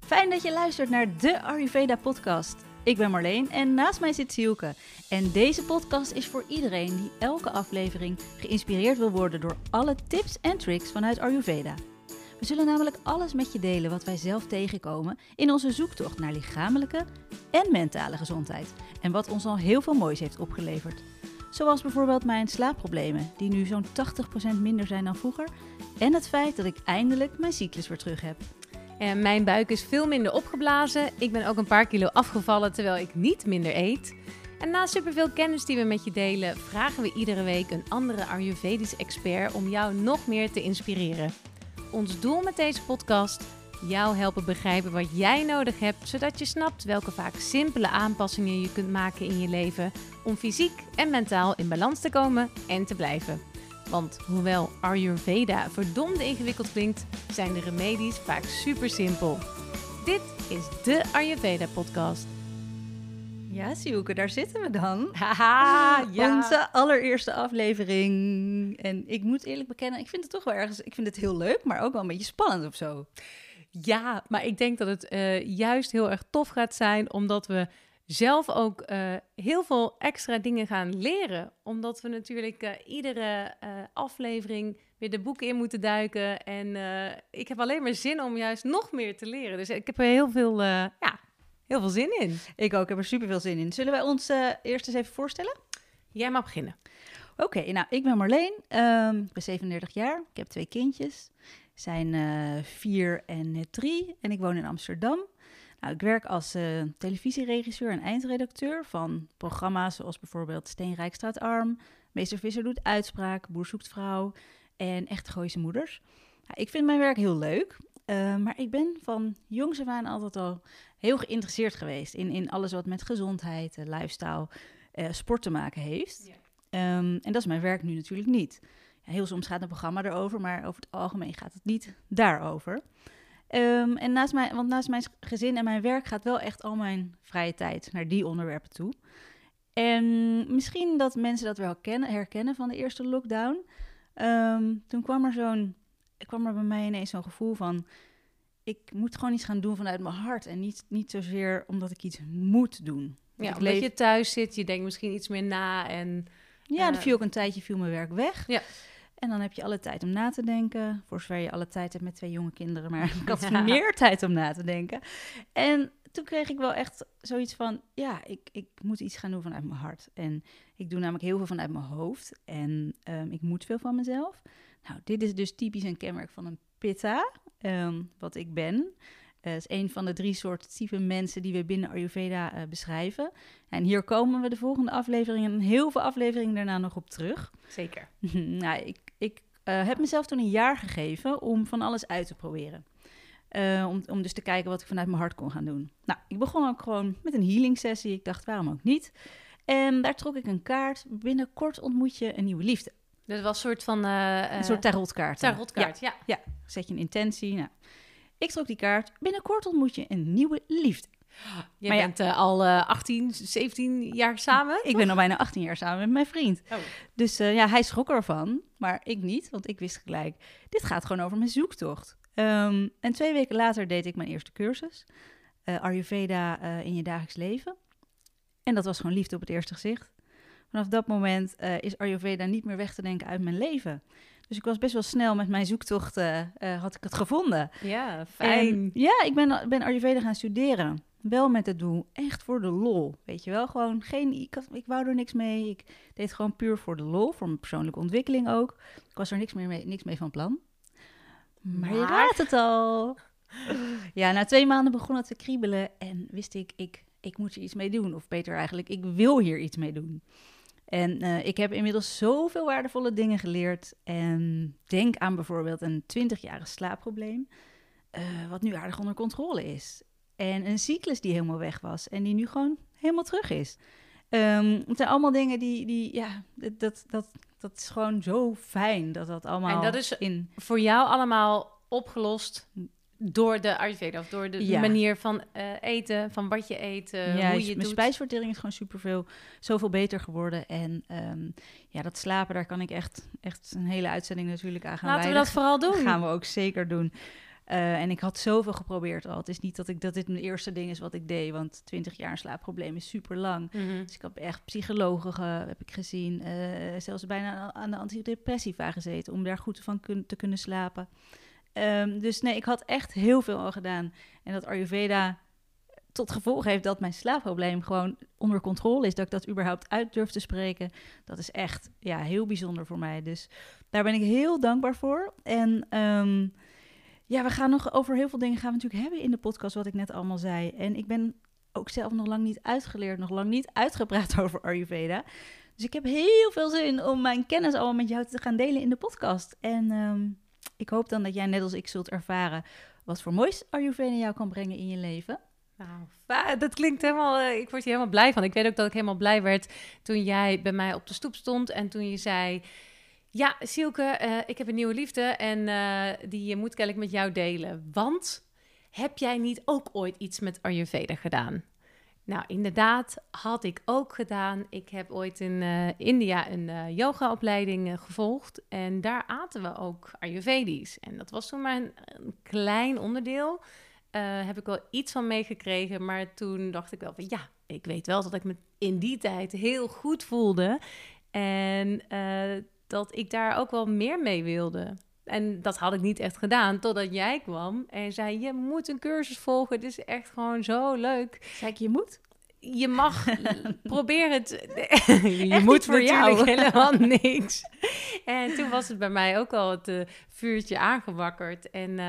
Fijn dat je luistert naar de Ayurveda podcast. Ik ben Marleen en naast mij zit Sielke. En deze podcast is voor iedereen die elke aflevering geïnspireerd wil worden door alle tips en tricks vanuit Ayurveda. We zullen namelijk alles met je delen wat wij zelf tegenkomen in onze zoektocht naar lichamelijke en mentale gezondheid. En wat ons al heel veel moois heeft opgeleverd. Zoals bijvoorbeeld mijn slaapproblemen, die nu zo'n 80% minder zijn dan vroeger. En het feit dat ik eindelijk mijn cyclus weer terug heb. En mijn buik is veel minder opgeblazen. Ik ben ook een paar kilo afgevallen terwijl ik niet minder eet. En na superveel kennis die we met je delen, vragen we iedere week een andere Ayurvedisch expert om jou nog meer te inspireren. Ons doel met deze podcast: jou helpen begrijpen wat jij nodig hebt, zodat je snapt welke vaak simpele aanpassingen je kunt maken in je leven om fysiek en mentaal in balans te komen en te blijven. Want hoewel Ayurveda verdomd ingewikkeld klinkt, zijn de remedies vaak super simpel. Dit is de Ayurveda podcast. Ja, Sielke, daar zitten we dan. Haha, ja. Onze allereerste aflevering. En ik moet eerlijk bekennen, ik vind het toch wel ergens, ik vind het heel leuk, maar ook wel een beetje spannend of zo. Ja, maar ik denk dat het juist heel erg tof gaat zijn, omdat we zelf ook heel veel extra dingen gaan leren. Omdat we natuurlijk iedere aflevering weer de boeken in moeten duiken. En ik heb alleen maar zin om juist nog meer te leren. Dus ik heb er heel veel zin in. Ik ook, ik heb er super veel zin in. Zullen wij ons eerst eens even voorstellen? Jij mag beginnen. Oké, nou, ik ben Marleen. Ik ben 37 jaar. Ik heb 2 kindjes. Zijn 4 en 3. En ik woon in Amsterdam. Nou, ik werk als televisieregisseur en eindredacteur van programma's zoals bijvoorbeeld Steenrijkstraat Arm, Meester Visser doet uitspraak, Boer zoekt vrouw en Echt Gooise Moeders. Nou, ik vind mijn werk heel leuk, maar ik ben van jongs af aan altijd al heel geïnteresseerd geweest in alles wat met gezondheid, lifestyle, sport te maken heeft. Ja. En dat is mijn werk nu natuurlijk niet. Ja, heel soms gaat een programma erover, maar over het algemeen gaat het niet daarover. En naast mijn gezin en mijn werk gaat wel echt al mijn vrije tijd naar die onderwerpen toe. En misschien dat mensen dat wel herkennen van de eerste lockdown. Toen kwam er bij mij ineens zo'n gevoel van: ik moet gewoon iets gaan doen vanuit mijn hart en niet zozeer omdat ik iets moet doen. Ja, omdat je thuis zit, je denkt misschien iets meer na en... Ja, dan viel ook een tijdje mijn werk weg. Ja. En dan heb je alle tijd om na te denken. Voor zover je alle tijd hebt met 2 jonge kinderen. Maar ik had meer tijd om na te denken. En toen kreeg ik wel echt zoiets van: ja, ik moet iets gaan doen vanuit mijn hart. En ik doe namelijk heel veel vanuit mijn hoofd. En ik moet veel van mezelf. Nou, dit is dus typisch een kenmerk van een pitta. Wat ik ben. Dat is een van de 3 soorten type mensen die we binnen Ayurveda beschrijven. En hier komen we de volgende afleveringen en heel veel afleveringen daarna nog op terug. Zeker. Nou, ik heb mezelf toen een jaar gegeven om van alles uit te proberen. Om dus te kijken wat ik vanuit mijn hart kon gaan doen. Nou, ik begon ook gewoon met een healing sessie. Ik dacht, waarom ook niet? En daar trok ik een kaart. Binnenkort ontmoet je een nieuwe liefde. Dat was een soort van... een soort tarotkaart. Tarotkaart, ja. Ja, zet je een intentie. Nou, ik trok die kaart. Binnenkort ontmoet je een nieuwe liefde. Je bent al 18, 17 jaar samen? Ik ben al bijna 18 jaar samen met mijn vriend. Oh. Dus hij schrok ervan, maar ik niet. Want ik wist gelijk, dit gaat gewoon over mijn zoektocht. En 2 weken later deed ik mijn eerste cursus. Ayurveda in je dagelijks leven. En dat was gewoon liefde op het eerste gezicht. Vanaf dat moment is Ayurveda niet meer weg te denken uit mijn leven. Dus ik was best wel snel met mijn zoektocht, had ik het gevonden. Ja, fijn. En, ja, ik ben Ayurveda gaan studeren. Wel met het doel, echt voor de lol. Weet je wel, gewoon ik wou er niks mee. Ik deed het gewoon puur voor de lol, voor mijn persoonlijke ontwikkeling ook. Ik was er niks mee van plan. Maar je raadt het al. Ja, na 2 maanden begon het te kriebelen en wist ik moet hier iets mee doen. Of beter eigenlijk, ik wil hier iets mee doen. En ik heb inmiddels zoveel waardevolle dingen geleerd. En denk aan bijvoorbeeld een 20-jarig slaapprobleem, wat nu aardig onder controle is. En een cyclus die helemaal weg was en die nu gewoon helemaal terug is. Het zijn allemaal dingen dat is gewoon zo fijn dat allemaal... En dat is voor jou allemaal opgelost door de Ayurveda of door de manier van eten, van wat je eet, hoe je het doet. Mijn spijsvertering is gewoon zoveel beter geworden. En dat slapen, daar kan ik echt een hele uitzending natuurlijk aan gaan wijden. Laten we dat vooral doen. Dat gaan we ook zeker doen. En ik had zoveel geprobeerd al. Het is niet dat dit mijn eerste ding is wat ik deed, want 20 jaar een slaapprobleem is super lang. Dus ik heb echt psychologen heb ik gezien, zelfs bijna aan de antidepressiva gezeten om daar goed van te kunnen slapen. Dus nee, ik had echt heel veel al gedaan. En dat Ayurveda tot gevolg heeft dat mijn slaapprobleem gewoon onder controle is, dat ik dat überhaupt uit durf te spreken, dat is echt heel bijzonder voor mij. Dus daar ben ik heel dankbaar voor. En we gaan nog over heel veel dingen gaan we natuurlijk hebben in de podcast, wat ik net allemaal zei. En ik ben ook zelf nog lang niet uitgeleerd, nog lang niet uitgepraat over Ayurveda. Dus ik heb heel veel zin om mijn kennis allemaal met jou te gaan delen in de podcast. En ik hoop dan dat jij net als ik zult ervaren wat voor moois Ayurveda jou kan brengen in je leven. Nou, dat klinkt helemaal... ik word hier helemaal blij van. Ik weet ook dat ik helemaal blij werd toen jij bij mij op de stoep stond en toen je zei... Ja, Sielke, ik heb een nieuwe liefde en die moet kennelijk met jou delen. Want heb jij niet ook ooit iets met Ayurveda gedaan? Nou, inderdaad, had ik ook gedaan. Ik heb ooit in India een yogaopleiding gevolgd. En daar aten we ook Ayurvedisch. En dat was toen maar een klein onderdeel. Heb ik wel iets van meegekregen. Maar toen dacht ik wel van ja, ik weet wel dat ik me in die tijd heel goed voelde. En dat ik daar ook wel meer mee wilde. En dat had ik niet echt gedaan, totdat jij kwam en zei... je moet een cursus volgen, het is echt gewoon zo leuk. Zei ik, je moet? Je mag, probeer het. Je echt moet voor natuurlijk jou. helemaal niks. En toen was het bij mij ook al het vuurtje aangewakkerd. En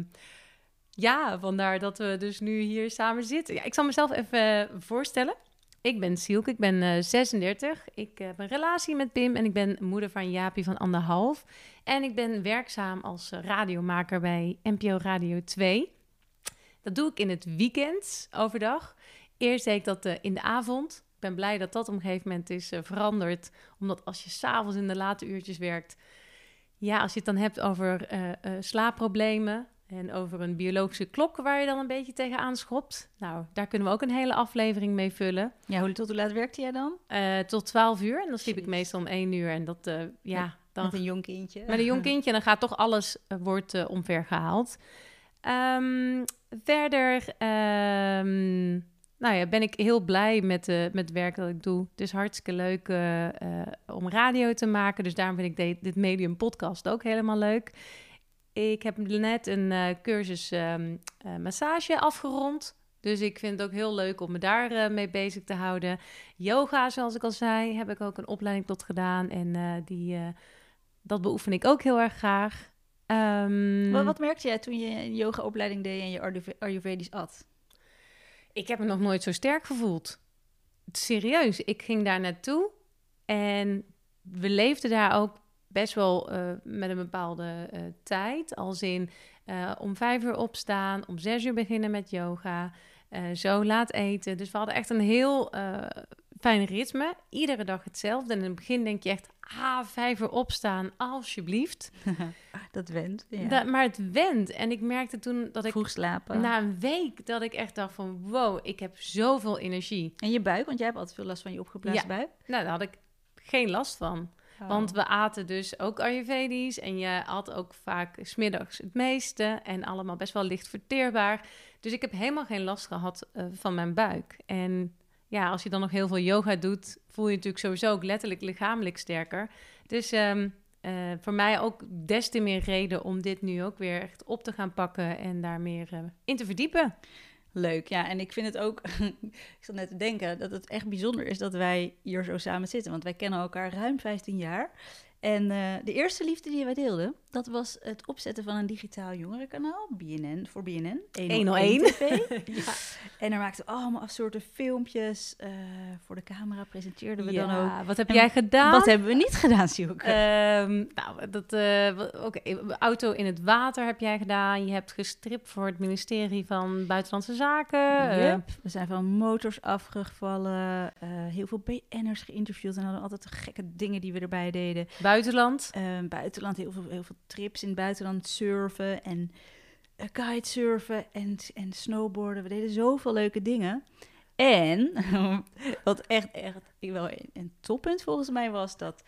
vandaar dat we dus nu hier samen zitten. Ja, ik zal mezelf even voorstellen. Ik ben Sielke, ik ben 36. Ik heb een relatie met Pim en ik ben moeder van Jaapie van 1,5. En ik ben werkzaam als radiomaker bij NPO Radio 2. Dat doe ik in het weekend, overdag. Eerst deed ik dat in de avond. Ik ben blij dat dat op een gegeven moment is veranderd. Omdat als je 's avonds in de late uurtjes werkt... Ja, als je het dan hebt over slaapproblemen... en over een biologische klok waar je dan een beetje tegenaan schopt. Nou, daar kunnen we ook een hele aflevering mee vullen. Ja, tot hoe laat werkte jij dan? Tot 12 uur. En dan sliep ik meestal om 1 uur. En dat, dan, met een jong kindje. Met een jong kindje. En dan gaat toch alles wordt omvergehaald. Verder ben ik heel blij met het werk dat ik doe. Het is hartstikke leuk om radio te maken. Dus daarom vind ik dit medium podcast ook helemaal leuk. Ik heb net een cursus massage afgerond. Dus ik vind het ook heel leuk om me daar mee bezig te houden. Yoga, zoals ik al zei, heb ik ook een opleiding tot gedaan. En dat beoefen ik ook heel erg graag. Wat merkte jij toen je een yogaopleiding deed en je Ayurvedisch at? Ik heb me nog nooit zo sterk gevoeld. Serieus, ik ging daar naartoe en we leefden daar ook best wel met een bepaalde tijd. Als in om 5 uur opstaan, om 6 uur beginnen met yoga, zo laat eten. Dus we hadden echt een heel fijn ritme. Iedere dag hetzelfde. En in het begin denk je echt, 5 uur opstaan, alsjeblieft. Dat went. Ja. Maar het went. En ik merkte toen dat ik vroeg slapen. Na een week dat ik echt dacht van wow, ik heb zoveel energie. En je buik, want jij hebt altijd veel last van je opgeblazen buik. Nou, daar had ik geen last van. Oh. Want we aten dus ook Ayurvedisch en je had ook vaak 's middags het meeste en allemaal best wel licht verteerbaar. Dus ik heb helemaal geen last gehad van mijn buik. En ja, als je dan nog heel veel yoga doet, voel je natuurlijk sowieso ook letterlijk lichamelijk sterker. Dus voor mij ook des te meer reden om dit nu ook weer echt op te gaan pakken en daar meer in te verdiepen. Leuk, ja. En ik vind het ook, ik zat net te denken, dat het echt bijzonder is dat wij hier zo samen zitten. Want wij kennen elkaar ruim 15 jaar. En de eerste liefde die wij deelden, dat was het opzetten van een digitaal jongerenkanaal, BNN, voor BNN. 101 TV. Ja. En daar maakten we allemaal soorten filmpjes. Voor de camera presenteerden we dan ook. Wat heb jij gedaan? Wat hebben we niet gedaan, Sielke? Auto in het water heb jij gedaan. Je hebt gestript voor het ministerie van Buitenlandse Zaken. Yep. We zijn van motors afgevallen. Heel veel BN'ers geïnterviewd. En hadden altijd gekke dingen die we erbij deden. Buitenland? Buitenland, heel veel trips in het buitenland. Surfen en kitesurfen en snowboarden. We deden zoveel leuke dingen. En wat echt wel een toppunt volgens mij was dat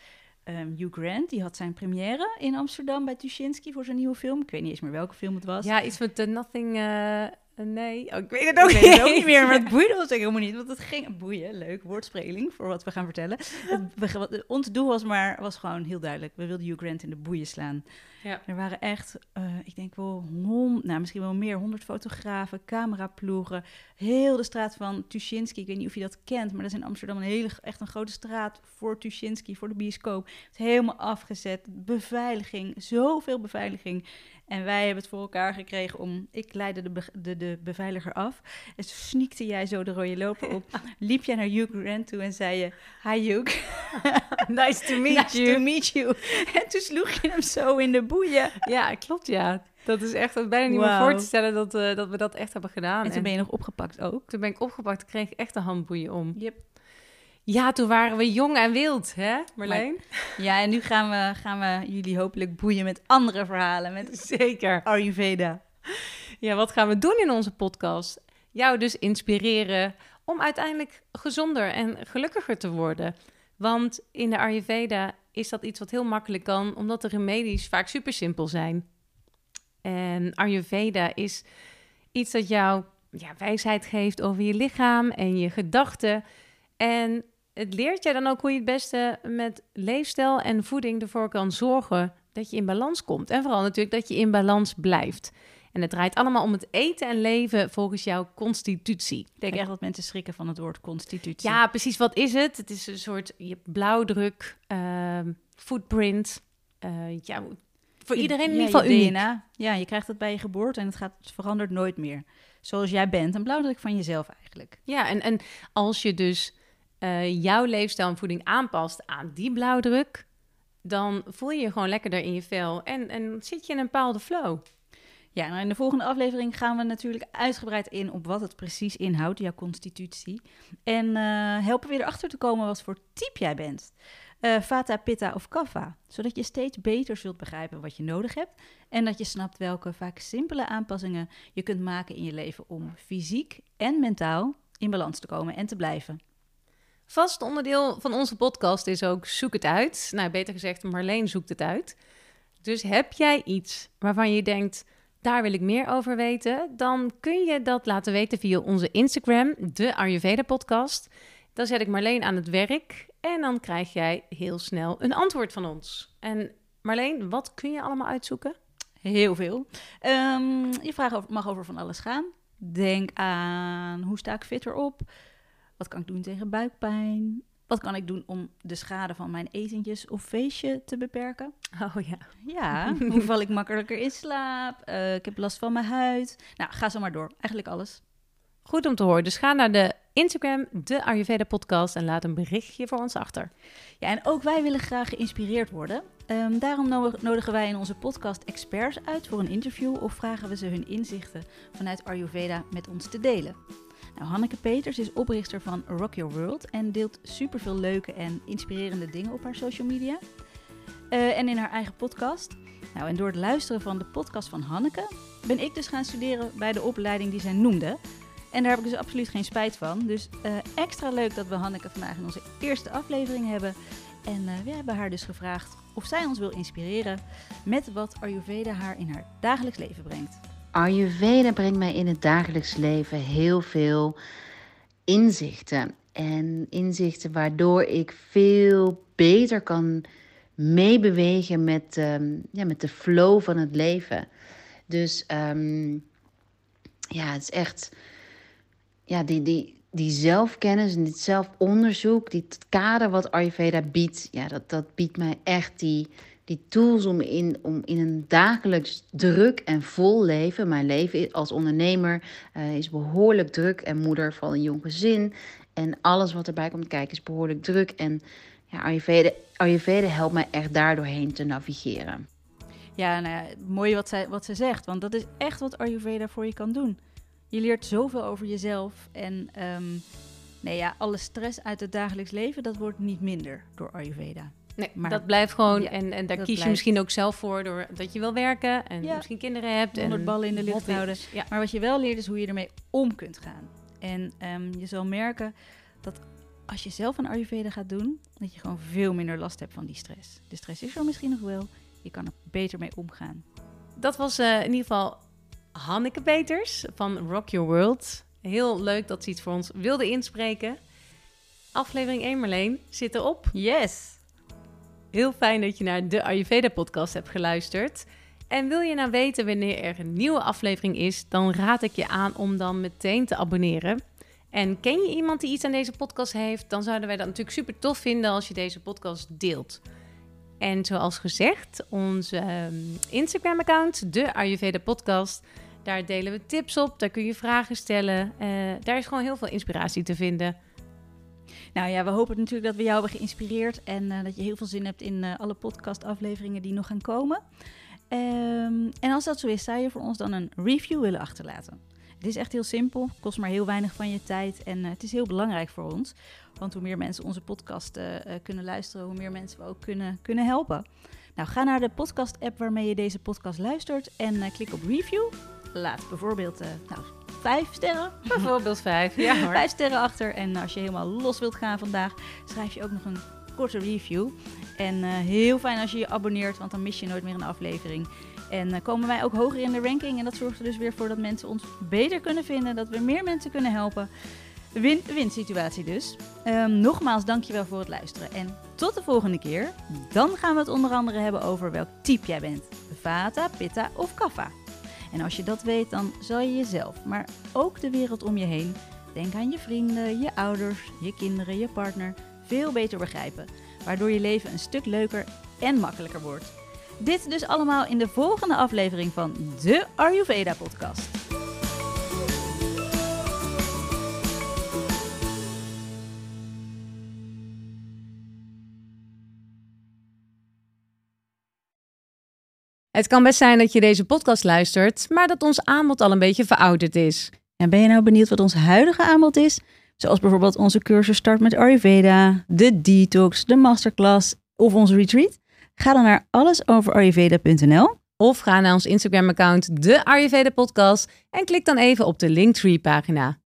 Hugh Grant, die had zijn première in Amsterdam bij Tuschinski voor zijn nieuwe film. Ik weet niet eens meer welke film het was. Ja, iets met Nothing... nee, ik weet het ook, niet meer, maar het boeide ons helemaal niet. Want het ging... Boeien, leuk, woordspeling voor wat we gaan vertellen. Ons doel was gewoon heel duidelijk. We wilden Hugh Grant in de boeien slaan. Ja. Er waren echt, ik denk wel misschien wel meer, 100 fotografen, cameraploegen. Heel de straat van Tuschinski, ik weet niet of je dat kent, maar dat is in Amsterdam echt een grote straat voor Tuschinski, voor de bioscoop. Het is helemaal afgezet, beveiliging, zoveel beveiliging. En wij hebben het voor elkaar gekregen ik leidde de beveiliger af. En toen sneakte jij zo de rode loper op. Liep jij naar Hugh Grant toe en zei je, hi Hugh. Nice to meet you. En toen sloeg je hem zo in de boeien. Ja, klopt, ja. Dat is echt bijna niet meer voor te stellen dat we dat echt hebben gedaan. En toen ben je nog opgepakt ook? Toen ben ik opgepakt, kreeg ik echt een handboeien om. Yep. Ja, toen waren we jong en wild, hè Marleen? Ja, en nu gaan we jullie hopelijk boeien met andere verhalen. Met zeker Ayurveda. Ja, wat gaan we doen in onze podcast? Jou dus inspireren om uiteindelijk gezonder en gelukkiger te worden. Want in de Ayurveda is dat iets wat heel makkelijk kan, omdat de remedies vaak super simpel zijn. En Ayurveda is iets dat jou wijsheid geeft over je lichaam en je gedachten. En het leert je dan ook hoe je het beste met leefstijl en voeding ervoor kan zorgen dat je in balans komt. En vooral natuurlijk dat je in balans blijft. En het draait allemaal om het eten en leven volgens jouw constitutie. Ik denk echt dat mensen schrikken van het woord constitutie. Ja, precies. Wat is het? Het is een soort blauwdruk, footprint. Voor iedereen in ieder geval uniek. DNA. Ja, je krijgt het bij je geboorte en het verandert nooit meer. Zoals jij bent, een blauwdruk van jezelf eigenlijk. Ja, en als je dus jouw leefstijl en voeding aanpast aan die blauwdruk, dan voel je je gewoon lekkerder in je vel en zit je in een bepaalde flow. Ja, nou in de volgende aflevering gaan we natuurlijk uitgebreid in op wat het precies inhoudt, jouw constitutie. En helpen we erachter te komen wat voor type jij bent. Vata, Pitta of Kapha. Zodat je steeds beter zult begrijpen wat je nodig hebt. En dat je snapt welke vaak simpele aanpassingen je kunt maken in je leven om fysiek en mentaal in balans te komen en te blijven. Vast onderdeel van onze podcast is ook zoek het uit. Nou, beter gezegd, Marleen zoekt het uit. Dus heb jij iets waarvan je denkt, daar wil ik meer over weten, dan kun je dat laten weten via onze Instagram, de Ayurveda podcast. Dan zet ik Marleen aan het werk en dan krijg jij heel snel een antwoord van ons. En Marleen, wat kun je allemaal uitzoeken? Heel veel. Je vraag mag over van alles gaan. Denk aan, hoe sta ik fitter op? Wat kan ik doen tegen buikpijn? Wat kan ik doen om de schade van mijn etentjes of feestje te beperken? Oh ja. Ja, hoe val ik makkelijker in slaap? Ik heb last van mijn huid. Nou, ga zo maar door. Eigenlijk alles. Goed om te horen. Dus ga naar de Instagram, de Ayurveda podcast, en laat een berichtje voor ons achter. Ja, en ook wij willen graag geïnspireerd worden. Daarom nodigen wij in onze podcast experts uit voor een interview of vragen we ze hun inzichten vanuit Ayurveda met ons te delen. Nou, Hanneke Peters is oprichter van Rock Your World en deelt superveel leuke en inspirerende dingen op haar social media. En in haar eigen podcast. Nou, en door het luisteren van de podcast van Hanneke ben ik dus gaan studeren bij de opleiding die zij noemde. En daar heb ik dus absoluut geen spijt van. Dus extra leuk dat we Hanneke vandaag in onze eerste aflevering hebben. En we hebben haar dus gevraagd of zij ons wil inspireren met wat Ayurveda haar in haar dagelijks leven brengt. Ayurveda brengt mij in het dagelijks leven heel veel inzichten. En inzichten waardoor ik veel beter kan meebewegen met de flow van het leven. Dus het is echt die zelfkennis en dit zelfonderzoek, dit kader wat Ayurveda biedt, dat biedt mij echt die tools om in een dagelijks druk en vol leven. Mijn leven als ondernemer is behoorlijk druk en moeder van een jong gezin. En alles wat erbij komt kijken is behoorlijk druk. En ja, Ayurveda helpt mij echt daardoorheen te navigeren. Ja, nou ja, mooi wat ze zegt, want dat is echt wat Ayurveda voor je kan doen. Je leert zoveel over jezelf en alle stress uit het dagelijks leven, dat wordt niet minder door Ayurveda. Nee, maar dat blijft gewoon, ja, en daar kies je misschien ook zelf voor, doordat je wil werken en misschien kinderen hebt. 100 ballen in de lucht houden. Ja. Maar wat je wel leert is hoe je ermee om kunt gaan. En je zal merken dat als je zelf een Ayurveda gaat doen, dat je gewoon veel minder last hebt van die stress. De stress is er misschien nog wel, je kan er beter mee omgaan. Dat was in ieder geval Hanneke Peters van Rock Your World. Heel leuk dat ze iets voor ons wilde inspreken. Aflevering 1, Marleen, zit erop. Yes! Heel fijn dat je naar de Ayurveda-podcast hebt geluisterd. En wil je nou weten wanneer er een nieuwe aflevering is, dan raad ik je aan om dan meteen te abonneren. En ken je iemand die iets aan deze podcast heeft, dan zouden wij dat natuurlijk super tof vinden als je deze podcast deelt. En zoals gezegd, onze Instagram-account, de Ayurveda Podcast, daar delen we tips op, daar kun je vragen stellen. Daar is gewoon heel veel inspiratie te vinden. Nou ja, we hopen natuurlijk dat we jou hebben geïnspireerd en dat je heel veel zin hebt in alle podcastafleveringen die nog gaan komen. En als dat zo is, zou je voor ons dan een review willen achterlaten. Het is echt heel simpel, kost maar heel weinig van je tijd en het is heel belangrijk voor ons. Want hoe meer mensen onze podcast kunnen luisteren, hoe meer mensen we ook kunnen helpen. Nou, ga naar de podcast-app waarmee je deze podcast luistert en klik op review. Laat bijvoorbeeld 5 sterren. Bijvoorbeeld 5, ja hoor. 5 sterren achter. En als je helemaal los wilt gaan vandaag, schrijf je ook nog een korte review. En heel fijn als je je abonneert, want dan mis je nooit meer een aflevering. En komen wij ook hoger in de ranking. En dat zorgt er dus weer voor dat mensen ons beter kunnen vinden. Dat we meer mensen kunnen helpen. Win-win situatie dus. Nogmaals, dankjewel voor het luisteren. En tot de volgende keer. Dan gaan we het onder andere hebben over welk type jij bent. Vata, Pitta of Kapha. En als je dat weet, dan zal je jezelf, maar ook de wereld om je heen, denk aan je vrienden, je ouders, je kinderen, je partner, veel beter begrijpen. Waardoor je leven een stuk leuker en makkelijker wordt. Dit dus allemaal in de volgende aflevering van de Ayurveda Podcast. Het kan best zijn dat je deze podcast luistert, maar dat ons aanbod al een beetje verouderd is. En ben je nou benieuwd wat ons huidige aanbod is? Zoals bijvoorbeeld onze cursus Start met Ayurveda, de detox, de masterclass of onze retreat? Ga dan naar allesoverayurveda.nl Of ga naar ons Instagram-account, de Ayurveda Podcast, en klik dan even op de Linktree-pagina.